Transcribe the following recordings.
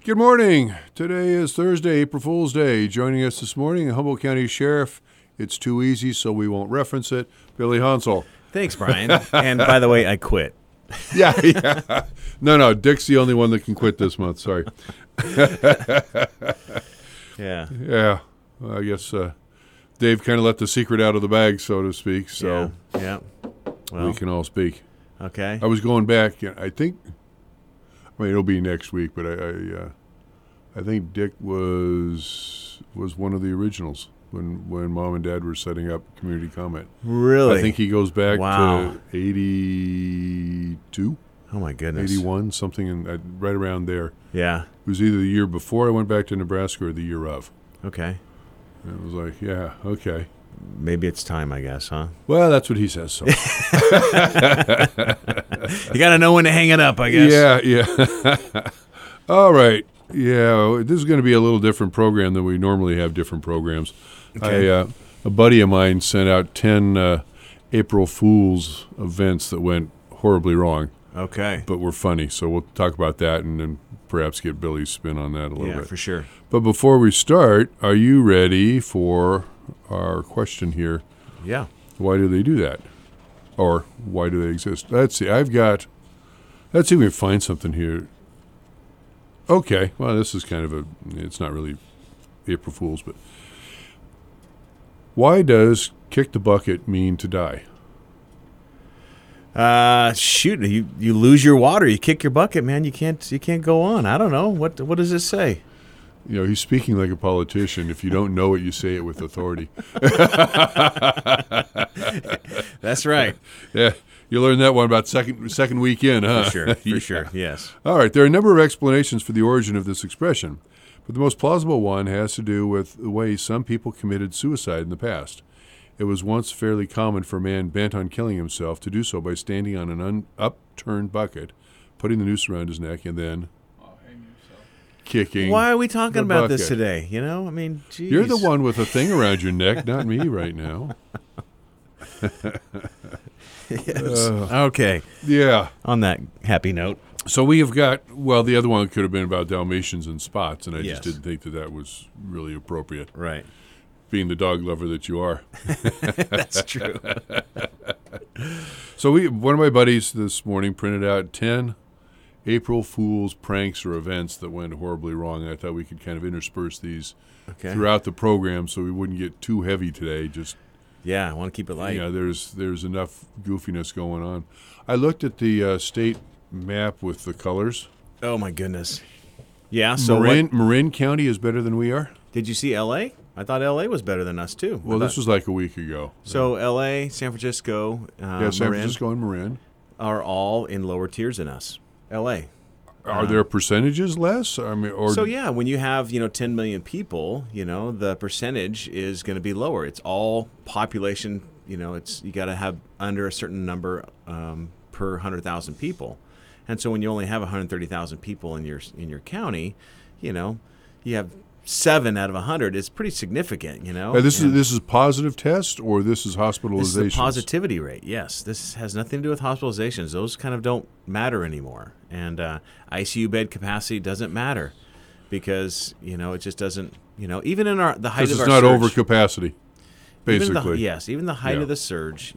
Good morning. Today is Thursday, April Fool's Day. Joining us this morning, Humboldt County Sheriff. It's too easy, so we won't reference it. Billy Hansel. Thanks, Brian. And by the way, I quit. Yeah. No, Dick's the only one that can quit this month. Sorry. Yeah. Yeah. Well, I guess Dave kind of let the secret out of the bag, so to speak, so Yeah. Well, we can all speak. okay. I was going back, I think, it'll be next week, but I think Dick was one of the originals when Mom and Dad were setting up Community Comment. Really? I think he goes back Wow. to 82, Oh, my goodness. 81, something right around there. Yeah. It was either the year before I went back to Nebraska or the year of. Okay. And it was like, yeah, okay. Maybe it's time, I guess, huh? Well, that's what he says. So. You got to know when to hang it up, I guess. Yeah. All right. Yeah, this is going to be a little different program than we normally have different programs. Okay. A buddy of mine sent out 10 April Fool's events that went horribly wrong, Okay. but were funny. So we'll talk about that and then perhaps get Billy's spin on that a little Yeah, bit. for sure. But before we start, are you ready for our question here? Yeah. Why do they do that? Or why do they exist? Let's see. Let's see if we can find something here. Okay. Well, this is it's not really April Fool's, but why does kick the bucket mean to die? Shoot, you lose your water, you kick your bucket, man. You can't go on. I don't know. What does it say? You know, he's speaking like a politician. If you don't know it, you say it with authority. That's right. Yeah. You learned that one about second week in, huh? For sure. For sure. Yes. All right, there are a number of explanations for the origin of this expression, but the most plausible one has to do with the way some people committed suicide in the past. It was once fairly common for a man bent on killing himself to do so by standing on an upturned bucket, putting the noose around his neck, and then kicking. Why are we talking the about this bucket. today? You know, I mean, geez. You're the one with a thing around your neck, not me right now. Yes. Okay. Yeah. On that happy note. So we have got, the other one could have been about Dalmatians and spots, and I Yes. just didn't think that was really appropriate, Right. being the dog lover that you are. That's true. So one of my buddies this morning printed out 10 April Fool's pranks or events that went horribly wrong. I thought we could kind of intersperse these Okay. throughout the program so we wouldn't get too heavy today. Just Yeah, I want to keep it light. there's enough goofiness going on. I looked at the state map with the colors. Oh my goodness. Yeah. So Marin County is better than we are. did you see L.A.? I thought L.A. was better than us too. Well, this was like a week ago. So L.A., San Francisco, Yeah, San Marin Francisco and Marin. are all in lower tiers than us. L.A. Are there percentages less? I mean, or So yeah, when you have 10 million people, the percentage is going to be lower. It's all population. It's you got to have under a certain number per 100,000 people, and so when you only have 130,000 people in your county, you have 7 out of 100. It's pretty significant. this is positive test or this is hospitalizations? This is the positivity rate. Yes, this has nothing to do with hospitalizations. Those kind of don't matter anymore. And ICU bed capacity doesn't matter because it just doesn't. Even in the height of our surge, it's not over capacity, basically. Even the height Yeah. of the surge.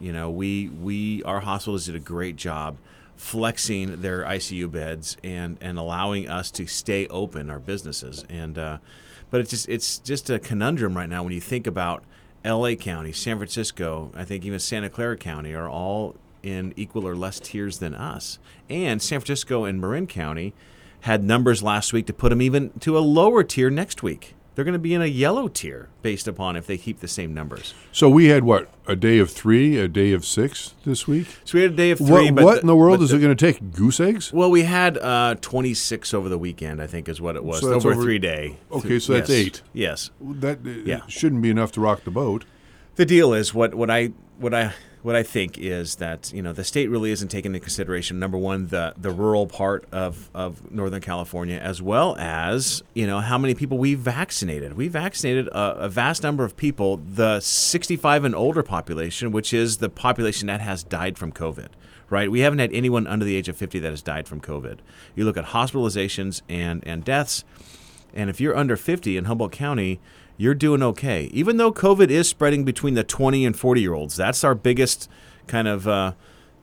Our hospitals did a great job flexing their ICU beds and allowing us to stay open, our businesses. And but it's just a conundrum right now when you think about L.A. County, San Francisco, I think even Santa Clara County are all in equal or less tiers than us. And San Francisco and Marin County had numbers last week to put them even to a lower tier next week. They're going to be in a yellow tier based upon if they keep the same numbers. So we had a day of 3, a day of 6 this week? So we had a day of 3. What in the world is it going to take? Goose eggs? Well, we had 26 over the weekend, I think is what it was. So that's over a over- 3-day. Okay, so that's 8. Yes. That Yeah. shouldn't be enough to rock the boat. The deal is what what I think is that the state really isn't taking into consideration, number one, the rural part of Northern California, as well as how many people we vaccinated. We vaccinated a vast number of people, the 65 and older population, which is the population that has died from COVID. Right? We haven't had anyone under the age of 50 that has died from COVID. You look at hospitalizations and deaths, and if you're under 50 in Humboldt County, you're doing okay. Even though COVID is spreading between the 20 and 40-year-olds, that's our biggest kind of, a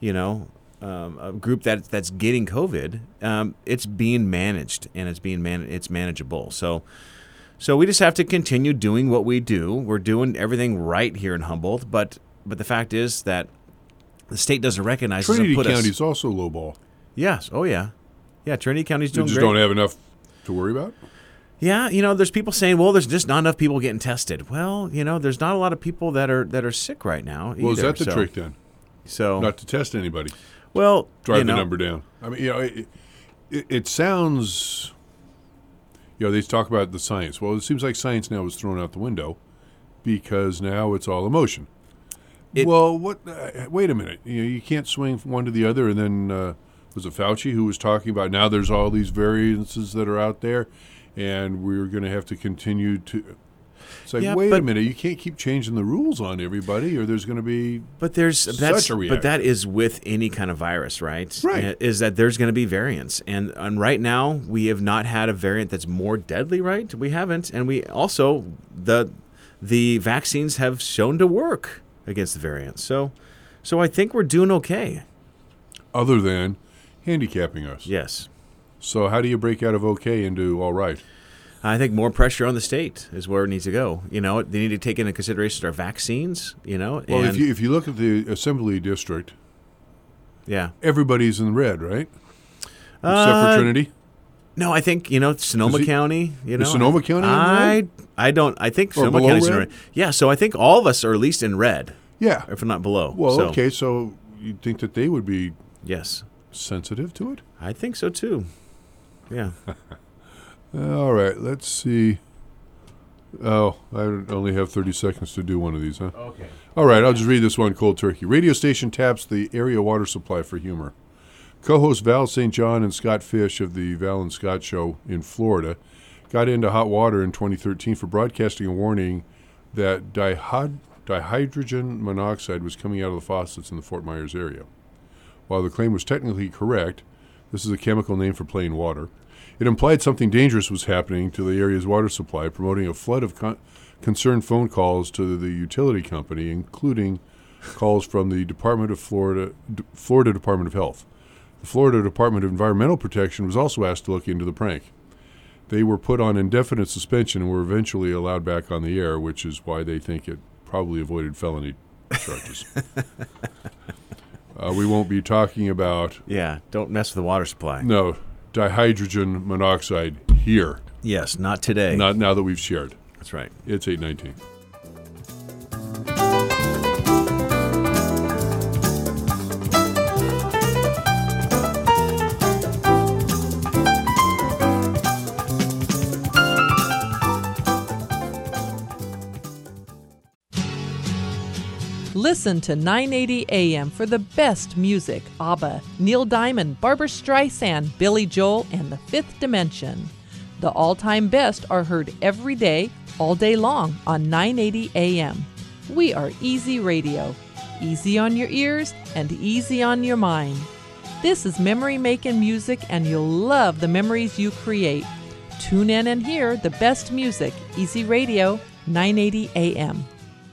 group that's getting COVID. It's being managed, and it's manageable. So we just have to continue doing what we do. We're doing everything right here in Humboldt, but the fact is that the state doesn't recognize Trinity us. County is also low ball. Yes. Oh, yeah. Yeah, Trinity County's They doing just great. don't have enough to worry about? Yeah, there's people saying, well, there's just not enough people getting tested. Well, there's not a lot of people that are sick right now either. Well, is that the trick then? So Not to test anybody. well, Drive the number down. I mean, it sounds, they talk about the science. Well, it seems like science now is thrown out the window because now it's all emotion. Well, what? Wait a minute. You can't swing from one to the other. And then was it Fauci who was talking about now there's all these variances that are out there, and we're going to have to continue to. It's like, wait a minute. You can't keep changing the rules on everybody, or there's going to be But there's such a reaction. But that is with any kind of virus, right? Right. Is that there's going to be variants, and right now we have not had a variant that's more deadly, right? We haven't, and we also the vaccines have shown to work against the variants. So I think we're doing okay. other than handicapping us. Yes. So how do you break out of okay into all right? I think more pressure on the state is where it needs to go. They need to take into consideration our vaccines, Well, if you look at the Assembly District, yeah. everybody's in red, right? Except for Trinity? No, I think, Sonoma County, Is Sonoma County in red? I think Or Sonoma below County's in red? red. Yeah, so I think all of us are at least in red, Yeah. if not below. Well, So, okay, so you'd think that they would be yes, sensitive to it? I think so too. Yeah. All right, let's see. Oh, I only have 30 seconds to do one of these, huh? Okay. All right, I'll just read this one cold turkey. Radio station taps the area water supply for humor. Co-hosts Val St. John and Scott Fish of the Val and Scott Show in Florida got into hot water in 2013 for broadcasting a warning that dihydrogen monoxide was coming out of the faucets in the Fort Myers area. While the claim was technically correct, this is a chemical name for plain water, it implied something dangerous was happening to the area's water supply, promoting a flood of concerned phone calls to the utility company, including calls from the Florida Department of Health. The Florida Department of Environmental Protection was also asked to look into the prank. They were put on indefinite suspension and were eventually allowed back on the air, which is why they think it probably avoided felony charges. We won't be talking about Yeah, don't mess with the water supply. dihydrogen monoxide here. Yes, not today. Not now that we've shared. That's right. It's 8:19. Listen to 980 AM for the best music. ABBA, Neil Diamond, Barbra Streisand, Billy Joel, and The Fifth Dimension. The all-time best are heard every day, all day long on 980 AM. We are Easy Radio. Easy on your ears and easy on your mind. This is memory-making music, and you'll love the memories you create. Tune in and hear the best music. Easy Radio, 980 AM.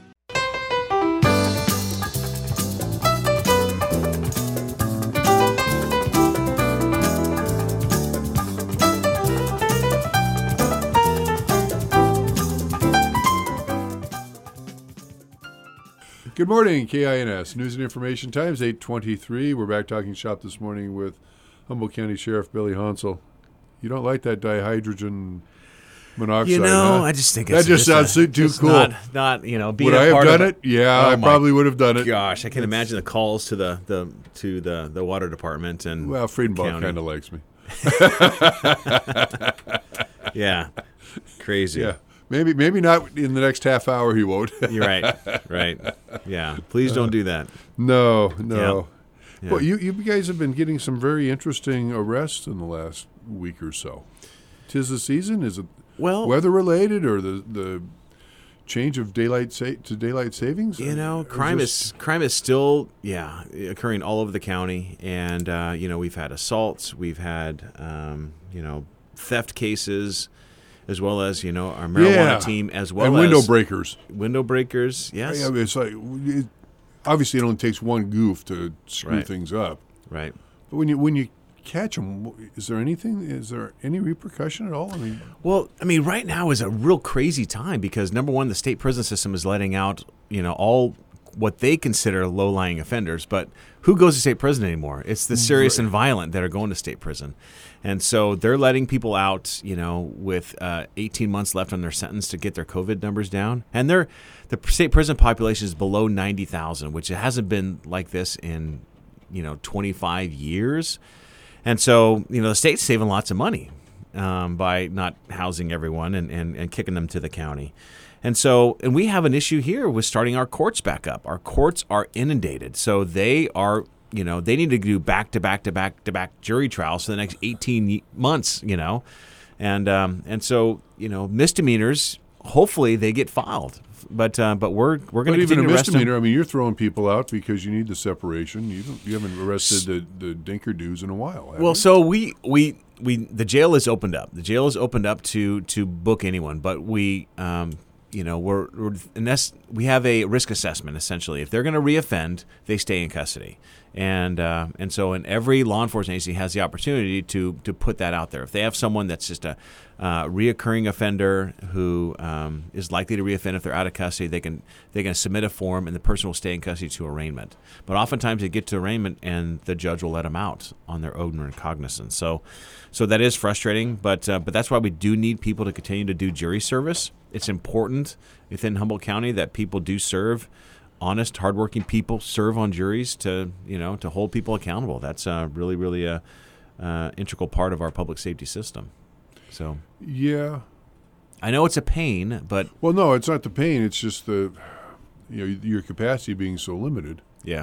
Good morning, KINS. News and Information Times, 8:23. We're back talking shop this morning with Humboldt County Sheriff Billy Hansel. You don't like that dihydrogen monoxide, huh? I just think that just sounds too cool. Not being Would I a have part done of it? Yeah, Oh I my probably would have done it. Gosh, I can imagine the calls to the water department and Well, Friedenbach county. kind of likes me. Yeah, crazy. Yeah. Maybe not in the next half hour. He won't. You're right. Right. Yeah. Please don't do that. No. Yeah. Well, you guys have been getting some very interesting arrests in the last week or so. 'Tis the season. Is it weather related or the change of daylight savings? Crime is still occurring all over the county, and we've had assaults, we've had theft cases, as well as our marijuana team, as well and as window breakers. Yes, Yeah, it's like obviously it only takes one goof to screw things up. Right. But when you catch them, is there any repercussion at all? Right now is a real crazy time because, number one, the state prison system is letting out, all what they consider low-lying offenders. But who goes to state prison anymore? It's the serious and violent that are going to state prison. And so they're letting people out, with 18 months left on their sentence to get their COVID numbers down. And the state prison population is below 90,000, which it hasn't been like this in, 25 years. And so, the state's saving lots of money by not housing everyone and kicking them to the county. And we have an issue here with starting our courts back up. Our courts are inundated. So they are, they need to do back-to-back jury trials for the next 18 months, And so, misdemeanors, hopefully they get filed. But we're going to continue to arrest them. But even a misdemeanor, you're throwing people out because you need the separation. You haven't arrested the dinker-doos in a while, have you? So the jail is opened up. The jail is opened up to book anyone, but we we have a risk assessment essentially. If they're going to reoffend, they stay in custody, and every law enforcement agency has the opportunity to put that out there. If they have someone that's just a reoccurring offender who is likely to reoffend if they're out of custody, they can submit a form, and the person will stay in custody to arraignment. But oftentimes they get to arraignment, and the judge will let them out on their own recognizance. So that is frustrating, but that's why we do need people to continue to do jury service. It's important within Humboldt County that people do serve. Honest, hardworking people serve on juries to hold people accountable. That's really, really a integral part of our public safety system. So yeah, I know it's a pain, but no, it's not the pain. It's just your capacity being so limited. Yeah,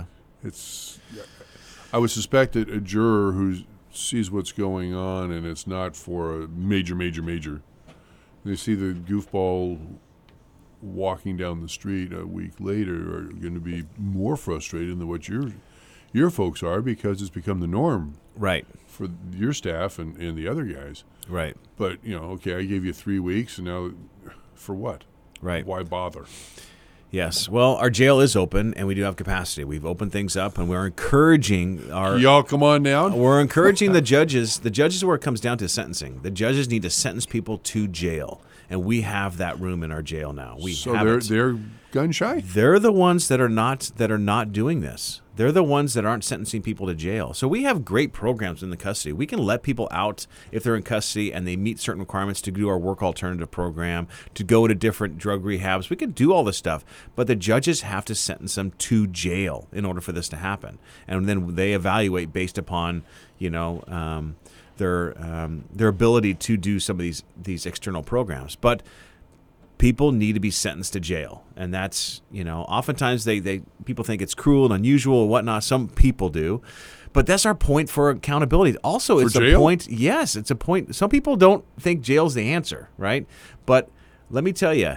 I would suspect that a juror who sees what's going on and it's not for a major, they see the goofball walking down the street a week later are going to be more frustrated than what your folks are, because it's become the norm, right, for your staff and the other guys. Right. But, okay, I gave you 3 weeks, and now for what? Right. Why bother? Yes. Well, our jail is open, and we do have capacity. We've opened things up, and we're encouraging y'all come on down? We're encouraging the judges. The judges are where it comes down to sentencing. The judges need to sentence people to jail, and we have that room in our jail now. They're gun shy? They're the ones that are not doing this. They're the ones that aren't sentencing people to jail. So we have great programs in the custody. We can let people out if they're in custody and they meet certain requirements to do our work alternative program, to go to different drug rehabs. We can do all this stuff, but the judges have to sentence them to jail in order for this to happen. And then they evaluate based upon, their ability to do some of these external programs. But people need to be sentenced to jail, and that's oftentimes people think it's cruel and unusual or whatnot. Some people do, but that's our point for accountability. Also, it's a point. Yes, it's a point. Some people don't think jail's the answer, right? But let me tell you,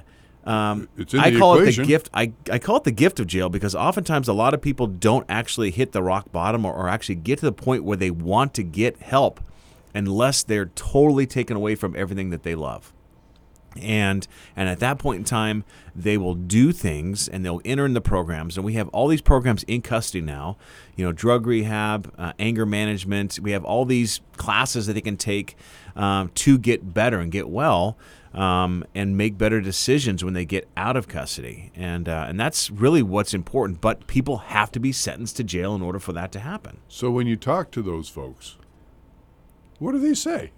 I call it the gift. I call it the gift of jail because oftentimes a lot of people don't actually hit the rock bottom or actually get to the point where they want to get help unless they're totally taken away from everything that they love. And at that point in time, they will do things and they'll enter in the programs. And we have all these programs in custody now, drug rehab, anger management. We have all these classes that they can take to get better and get well and make better decisions when they get out of custody. And that's really what's important. But people have to be sentenced to jail in order for that to happen. So when you talk to those folks, what do they say?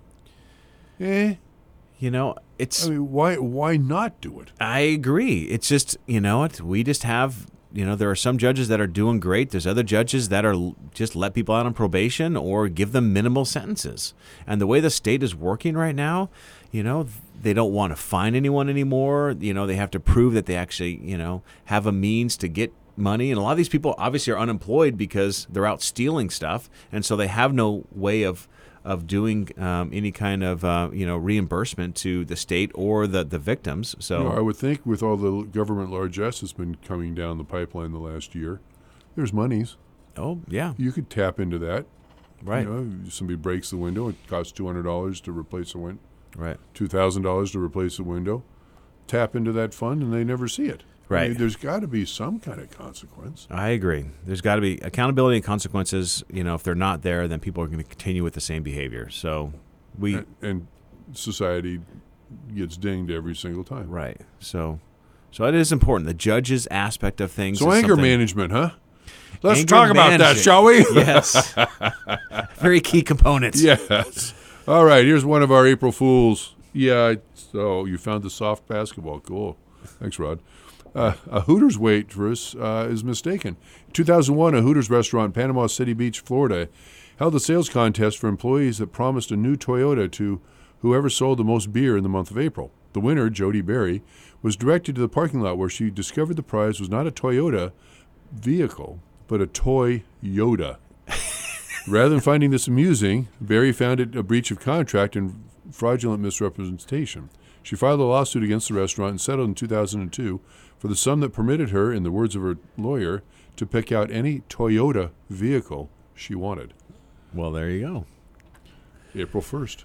It's. Why not do it? I agree. It's just, we just have there are some judges that are doing great. There's other judges that are just let people out on probation or give them minimal sentences. And the way the state is working right now, they don't want to fine anyone anymore. They have to prove that they actually, have a means to get money. And a lot of these people obviously are unemployed because they're out stealing stuff. And so they have no way of doing any kind of, reimbursement to the state or the victims. So I would think with all the government largesse that's been coming down the pipeline the last year, there's monies. Oh, yeah. You could tap into that. Right. Somebody breaks the window. It costs $200 to replace the window. Right. $2,000 to replace the window. Tap into that fund, and they never see it. Right. I mean, there's got to be some kind of consequence. I agree. There's got to be accountability and consequences. If they're not there, then people are going to continue with the same behavior. So and society gets dinged every single time. Right. So it is important. The judge's aspect of things. So is anger something- management, huh? Let's Anger talk about that, management. shall we? Yes. Very key components. Yes. All right, here's one of our April Fools. Yeah, so you found the soft basketball. Cool. Thanks, Rod. A Hooters waitress is mistaken. In 2001, a Hooters restaurant in Panama City Beach, Florida, held a sales contest for employees that promised a new Toyota to whoever sold the most beer in the month of April. The winner, Jody Berry, was directed to the parking lot where she discovered the prize was not a Toyota vehicle, but a toy Yoda. Rather than finding this amusing, Berry found it a breach of contract and fraudulent misrepresentation. She filed a lawsuit against the restaurant and settled in 2002 for the sum that permitted her, in the words of her lawyer, to pick out any Toyota vehicle she wanted. Well, there you go. April 1st.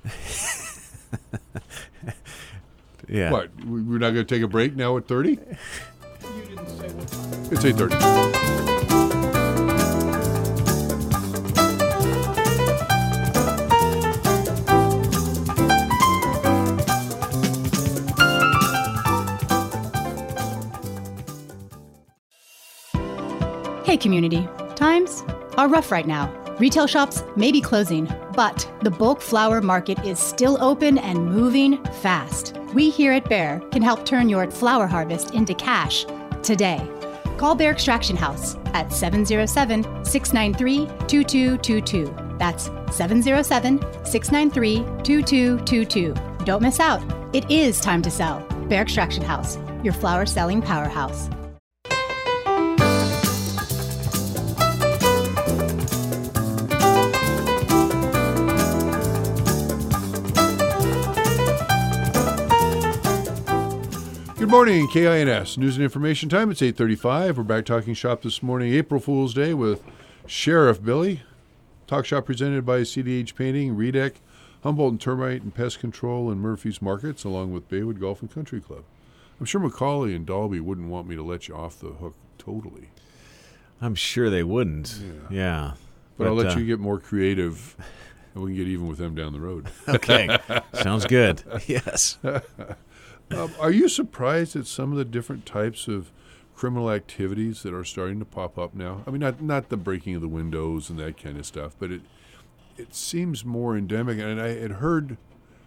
Yeah. What? We're not going to take a break now at 30? You didn't say what time. It's 8:30. Hey community, times are rough right now. Retail shops may be closing, but the bulk flower market is still open and moving fast. We here at Bear can help turn your flower harvest into cash today. Call Bear Extraction House at 707-693-2222. That's 707-693-2222. Don't miss out. It is time to sell. Bear Extraction House, your flower selling powerhouse. Good morning, KINS. News and information time. It's 8:35. We're back talking shop this morning, April Fool's Day, with Sheriff Billy. Talk shop presented by CDH Painting, Redec, Humboldt and Termite and Pest Control, and Murphy's Markets, along with Baywood Golf and Country Club. I'm sure Macaulay and Dalby wouldn't want me to let you off the hook totally. I'm sure they wouldn't. Yeah. But I'll let you get more creative, and we can get even with them down the road. Okay. Sounds good. Yes. Are you surprised at some of the different types of criminal activities that are starting to pop up now? I mean, not the breaking of the windows and that kind of stuff, but it seems more endemic. And I had heard,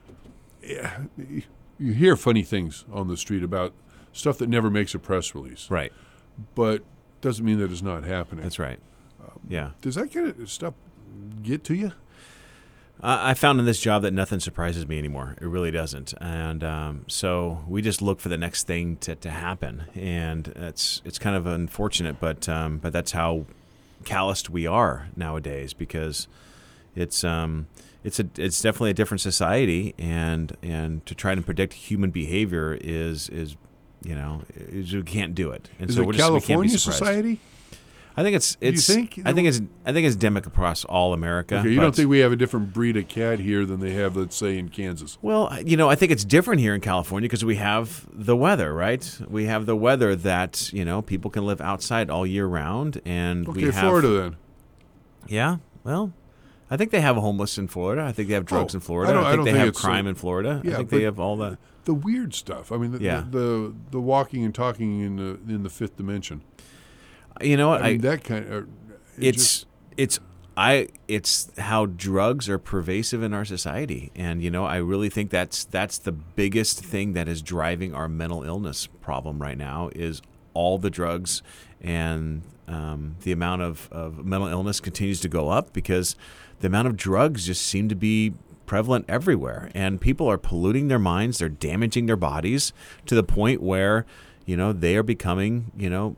you hear funny things on the street about stuff that never makes a press release. Right. But doesn't mean that it's not happening. That's right. Yeah. Does that kind of stuff get to you? I found in this job that nothing surprises me anymore. It really doesn't. And so we just look for the next thing to happen. And it's kind of unfortunate, but that's how calloused we are nowadays, because it's definitely a different society, and to try to predict human behavior is you can't do it. And Is so it we can't be California surprised. society? I think it's you think? I think it's endemic across all America. Okay, you but- don't think we have a different breed of cat here than they have, let's say, in Kansas? Well, I think it's different here in California because we have the weather, right? We have the weather that, people can live outside all year round, and we Okay, have Florida then. Yeah, well, I think they have homeless in Florida. I think they have drugs in Florida. I I don't think they think have it's crime so- in Florida. Yeah, I think but they have all that. The weird stuff. I mean, the walking and talking in the fifth dimension. You know what? I mean, that kind of. It's how drugs are pervasive in our society, and I really think that's the biggest thing that is driving our mental illness problem right now is all the drugs, and the amount of mental illness continues to go up because the amount of drugs just seem to be prevalent everywhere, and people are polluting their minds. They're damaging their bodies to the point where, they are becoming,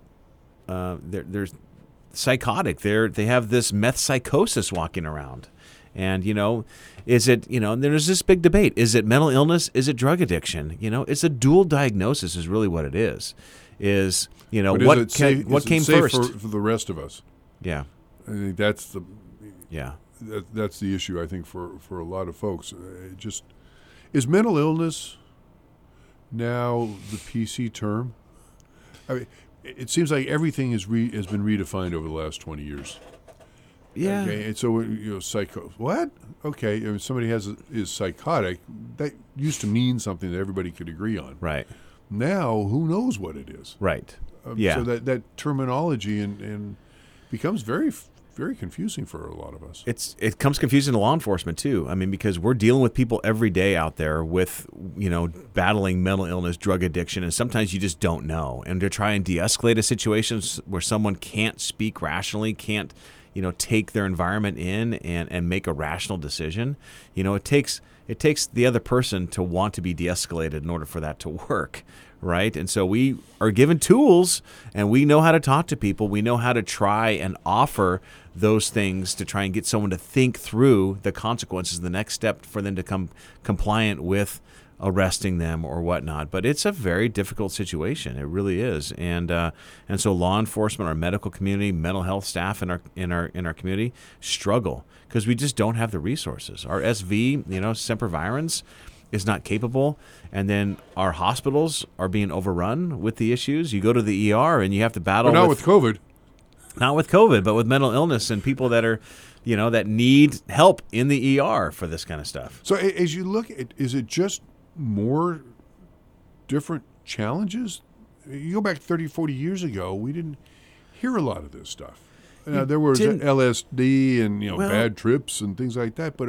they're psychotic. They have this meth psychosis walking around. And, is it, there's this big debate. Is it mental illness? Is it drug addiction? It's a dual diagnosis is really what it is. But what came safe first? for the rest of us? Yeah. I think that's the Yeah. that's the issue, I think, for a lot of folks. Is mental illness now the PC term? I mean, it seems like everything has been redefined over the last 20 years. Yeah. Okay, and so what? Okay, if somebody is psychotic, that used to mean something that everybody could agree on. Right. Now, who knows what it is? Right. So that terminology and becomes very, very confusing for a lot of us. It comes confusing to law enforcement too. I mean, because we're dealing with people every day out there with, battling mental illness, drug addiction, and sometimes you just don't know. And to try and de-escalate a situation where someone can't speak rationally, can't, take their environment in and make a rational decision. It takes the other person to want to be de-escalated in order for that to work. Right. And so we are given tools, and we know how to talk to people. We know how to try and offer those things to try and get someone to think through the consequences, the next step for them to come compliant with arresting them or whatnot. But it's a very difficult situation. It really is. And so law enforcement, our medical community, mental health staff in our community struggle because we just don't have the resources. Our SV, Semper Virens, is not capable, and then our hospitals are being overrun with the issues. You go to the ER and you have to battle. But not with COVID. Not with COVID, but with mental illness and people that are, that need help in the ER for this kind of stuff. So as you look at, is it just more different challenges? You go back 30, 40 years ago, we didn't hear a lot of this stuff. There was LSD and bad trips and things like that, but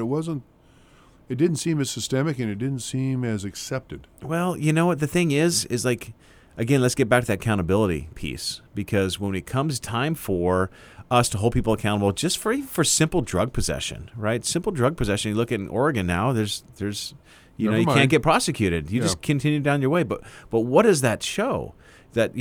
it didn't seem as systemic, and it didn't seem as accepted. Well, you know what the thing is like, again, let's get back to that accountability piece, because when it comes time for us to hold people accountable just for simple drug possession, right? Simple drug possession. You look at in Oregon now, there's you can't get prosecuted. You just continue down your way. But what does that show? That,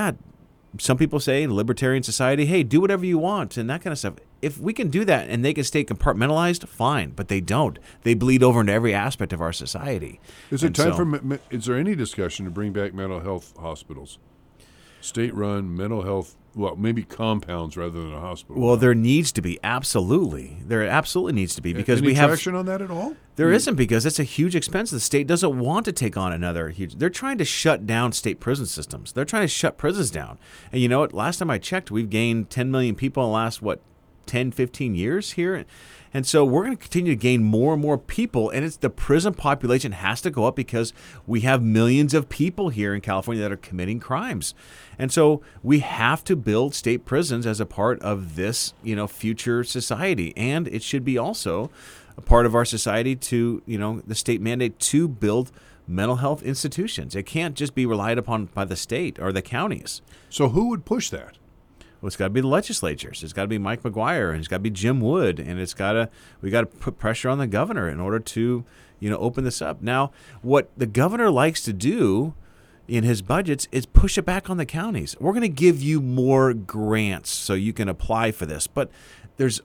some people say in libertarian society, hey, do whatever you want and that kind of stuff. If we can do that and they can stay compartmentalized, fine. But they don't. They bleed over into every aspect of our society. Is it time is there any discussion to bring back mental health hospitals? State-run mental health, maybe compounds rather than a hospital. Well, there needs to be, absolutely. There absolutely needs to be, because Any we have traction on that at all? There isn't, because it's a huge expense. The state doesn't want to take on another huge. They're trying to shut down state prison systems. They're trying to shut prisons down. And you know what? Last time I checked, we've gained 10 million people in the last 10, 15 years here. And so we're going to continue to gain more and more people, and it's the prison population has to go up because we have millions of people here in California that are committing crimes. And so we have to build state prisons as a part of this, future society. And it should be also a part of our society to, the state mandate to build mental health institutions. It can't just be relied upon by the state or the counties. So who would push that? Well, it's got to be the legislatures. It's got to be Mike McGuire, and it's got to be Jim Wood, and we got to put pressure on the governor in order to, open this up. Now, what the governor likes to do in his budgets is push it back on the counties. We're going to give you more grants so you can apply for this, but there's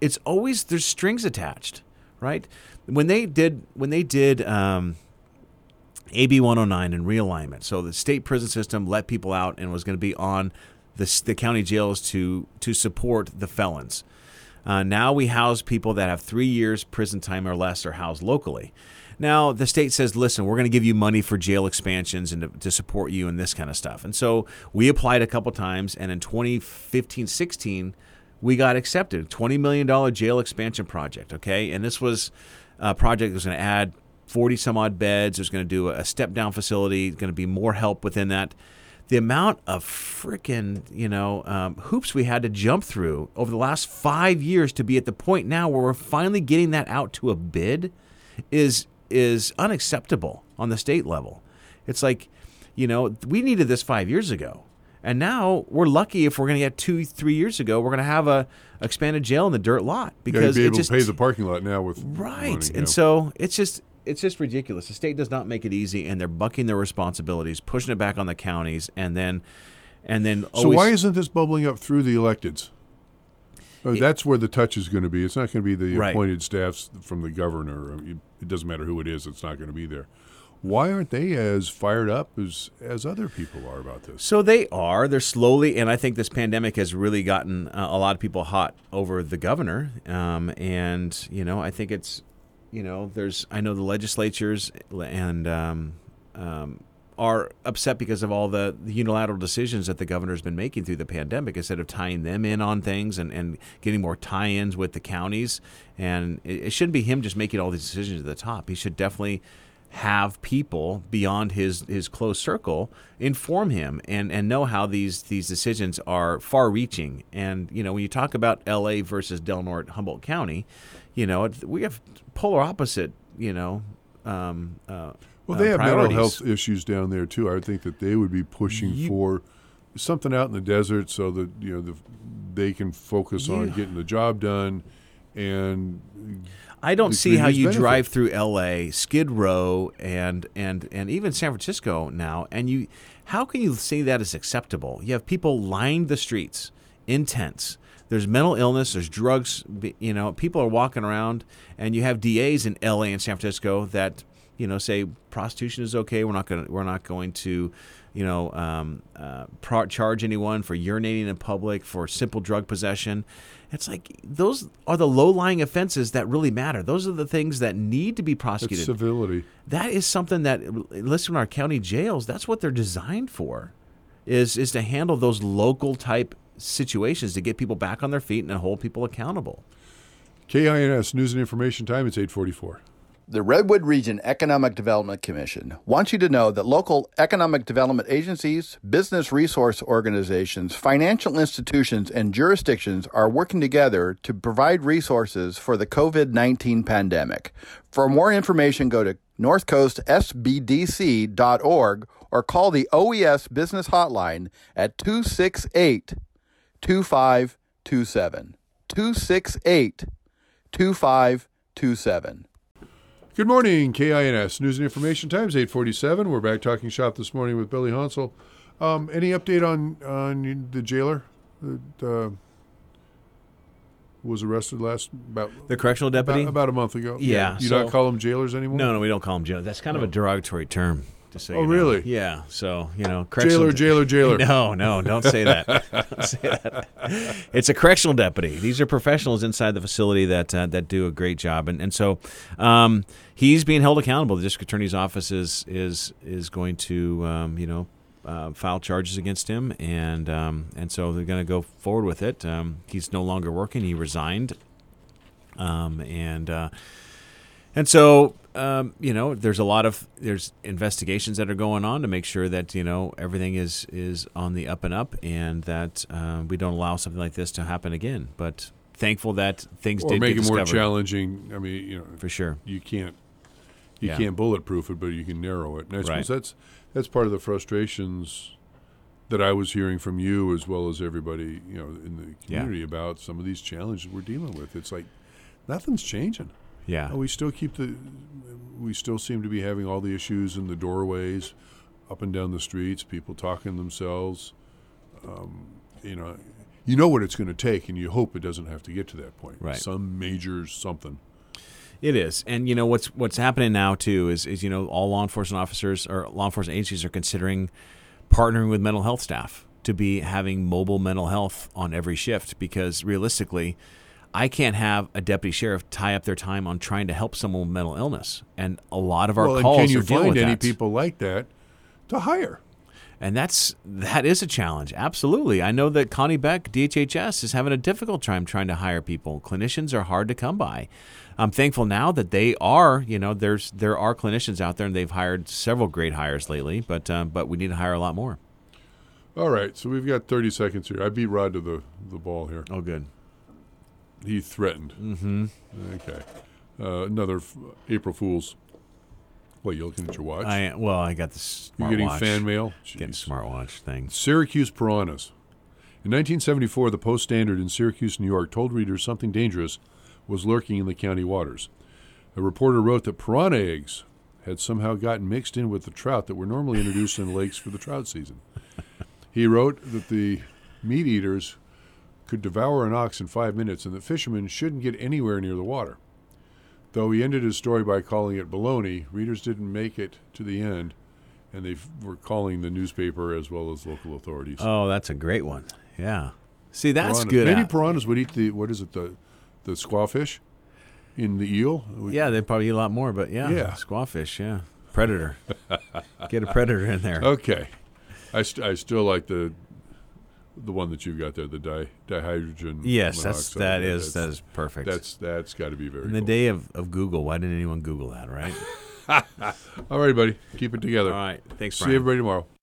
strings attached, right? When they did AB 109 and realignment, so the state prison system let people out and was going to be on the county jails to support the felons. Now we house people that have 3 years prison time or less are housed locally. Now the state says, listen, we're going to give you money for jail expansions and to support you and this kind of stuff. And so we applied a couple times, and in 2015-16, we got accepted. $20 million jail expansion project, okay? And this was a project that was going to add 40-some-odd beds. It was going to do a step-down facility, going to be more help within that. The amount of freaking, hoops we had to jump through over the last 5 years to be at the point now where we're finally getting that out to a bid is unacceptable on the state level. It's like, we needed this 5 years ago. And now we're lucky if we're going to get 2-3 years ago, we're going to have a expanded jail in the dirt lot because you'd be able just to pay the parking lot now with right. money, And so it's just ridiculous. The state does not make it easy, and they're bucking their responsibilities, pushing it back on the counties, and then So why isn't this bubbling up through the electeds? That's where the touch is going to be. It's not going to be the Right. appointed staffs from the governor. It doesn't matter who it is. It's not going to be there. Why aren't they as fired up as other people are about this? So they are. They're slowly, and I think this pandemic has really gotten a lot of people hot over the governor. And I think it's, I know the legislatures and are upset because of all the unilateral decisions that the governor's been making through the pandemic instead of tying them in on things and getting more tie-ins with the counties. And it shouldn't be him just making all these decisions at the top. He should definitely have people beyond his close circle inform him and know how these decisions are far-reaching. And when you talk about L.A. versus Del Norte, Humboldt County, we have polar opposite. Well, they have mental priorities. health issues down there too. I would think that they would be pushing for something out in the desert so that they can focus on getting the job done. And I don't see how you benefit. drive through L.A., Skid Row, and even San Francisco now, and how can you say that is acceptable? You have people lined the streets in tents. There's mental illness. There's drugs. People are walking around, and you have DAs in L.A. and San Francisco that say prostitution is okay. We're not going to charge anyone for urinating in public, for simple drug possession. It's like those are the low-lying offenses that really matter. Those are the things that need to be prosecuted. That's civility. That is something that, listen, in our county jails, that's what they're designed for, is to handle those local type situations to get people back on their feet and hold people accountable. KINS News and Information Time. It's 8:44. The Redwood Region Economic Development Commission wants you to know that local economic development agencies, business resource organizations, financial institutions, and jurisdictions are working together to provide resources for the COVID-19 pandemic. For more information, go to northcoastsbdc.org or call the OES Business Hotline at 268-2527. 268-2527. Good morning, KINS News and Information Times, 8:47. We're back talking shop this morning with Billy Hansel. Any update on the jailer that was arrested about the correctional deputy about a month ago? Yeah. You don't call them jailers anymore? No, we don't call them jailers. That's kind of a derogatory term. So really? Yeah. So, Jailer. No, don't say that. Don't say that. It's a correctional deputy. These are professionals inside the facility that do a great job. And so he's being held accountable. The district attorney's office is going to, file charges against him. And so they're going to go forward with it. He's no longer working. He resigned. And so, there's investigations that are going on to make sure that, everything is on the up and up and that we don't allow something like this to happen again. But thankful that things did make get it more discovered. challenging. I mean, for sure. You can't bulletproof it, but you can narrow it. And I suppose Right. that's part of the frustrations that I was hearing from you as well as everybody, in the community about some of these challenges we're dealing with. It's like nothing's changing. Yeah. We still seem to be having all the issues in the doorways, up and down the streets, people talking to themselves. You know what it's going to take, and you hope it doesn't have to get to that point. Right. Some major something. It is. And what's happening now too is all law enforcement officers or law enforcement agencies are considering partnering with mental health staff to be having mobile mental health on every shift, because realistically I can't have a deputy sheriff tie up their time on trying to help someone with mental illness. And a lot of our calls and can you are dealing with find any that. people like that to hire? And that is a challenge. Absolutely. I know that Connie Beck, DHHS, is having a difficult time trying to hire people. Clinicians are hard to come by. I'm thankful now that they are, there are clinicians out there, and they've hired several great hires lately, but we need to hire a lot more. All right, so we've got 30 seconds here. I beat Rod to the ball here. Oh, good. He threatened. Mm-hmm. Okay. Another April Fool's. What, you looking at your watch? I got the You're smartwatch. getting fan mail? Getting Jeez. smartwatch thing. Syracuse piranhas. In 1974, the Post-Standard in Syracuse, New York, told readers something dangerous was lurking in the county waters. A reporter wrote that piranha eggs had somehow gotten mixed in with the trout that were normally introduced in lakes for the trout season. He wrote that the meat eaters could devour an ox in 5 minutes and that fishermen shouldn't get anywhere near the water. Though he ended his story by calling it baloney, readers didn't make it to the end, and they were calling the newspaper as well as local authorities. Oh, that's a great one. Yeah. See, that's Piranhas. good. Maybe piranhas would eat the squawfish in the eel? Yeah, they'd probably eat a lot more, but yeah. Squawfish, yeah. Predator. Get a predator in there. Okay. I still like the one that you've got there, the dihydrogen Yes, monoxide. that is perfect. That's got to be very in the cool. day of Google, why didn't anyone Google that, right? All right, buddy. Keep it together. All right. Thanks, See Brian. everybody tomorrow.